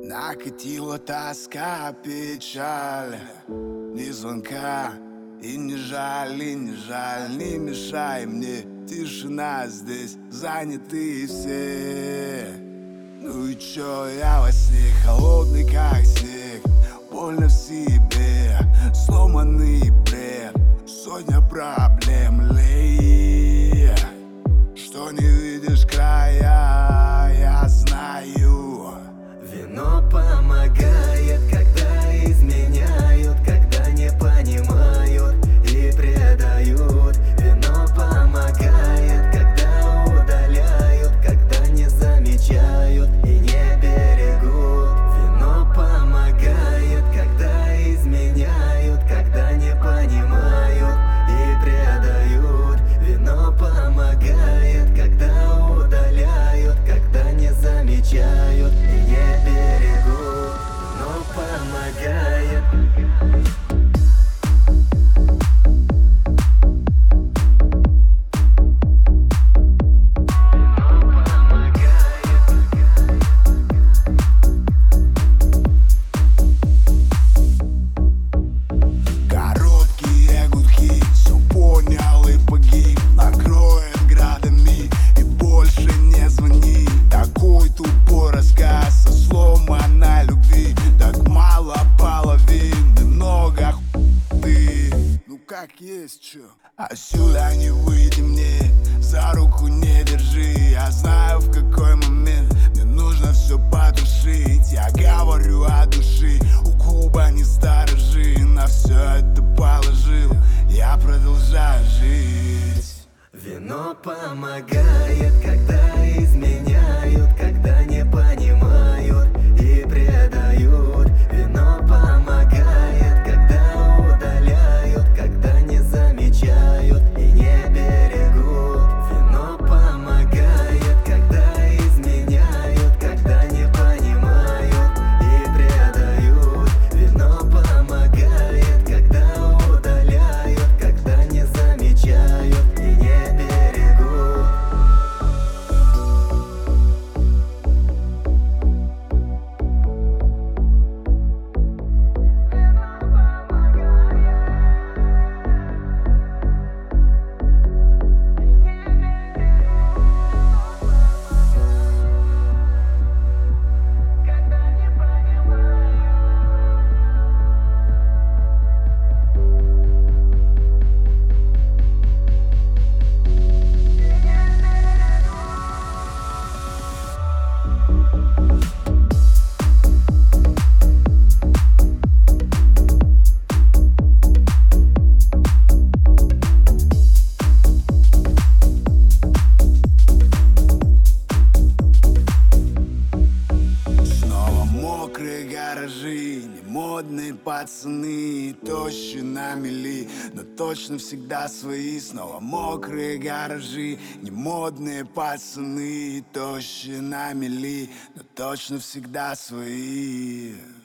Накатила тоска, печаль, ни звонка, и не жаль, и не жаль, не мешай мне. Тишина здесь, занятые все. Ну и чё, я во сне, холодный как снег, больно в себе, сломанный бред, сотня проблем, лей. Что не видишь края, я знаю. Вино помогает, когда изменяют, когда не понимают и предают. Вино помогает, когда удаляют, когда не замечают и не берегут. Вино помогает, когда изменяют, когда не понимают и предают. Вино помогает, когда удаляют, когда не замечают и не берегут. Вино помогает. Короткие гудки, все понял и погиб. Накроет градами и больше не звони. Такой тупой рассказ со сломанной любви. Так мало половины, много ты. Ну как есть чё? Отсюда не выйди мне, за руку не держи. Я знаю, в какой момент мне нужно все потушить. Я говорю от души, у клуба не сторожи. На все это положил, я продолжаю жить. Вино помогает, когда изменяют, когда не понимают и предают. Вино помогает, когда удаляют, когда не замечают и не берегут. Вино помогает, когда изменяют, когда не понимают и предают. Вино помогает, когда удаляют, когда не замечают и не берегут. Снова мокрые гаражи, не модные пацаны, тощие на мели, но точно всегда свои. Снова мокрые гаражи, не модные пацаны, тощие на мели, но точно всегда свои.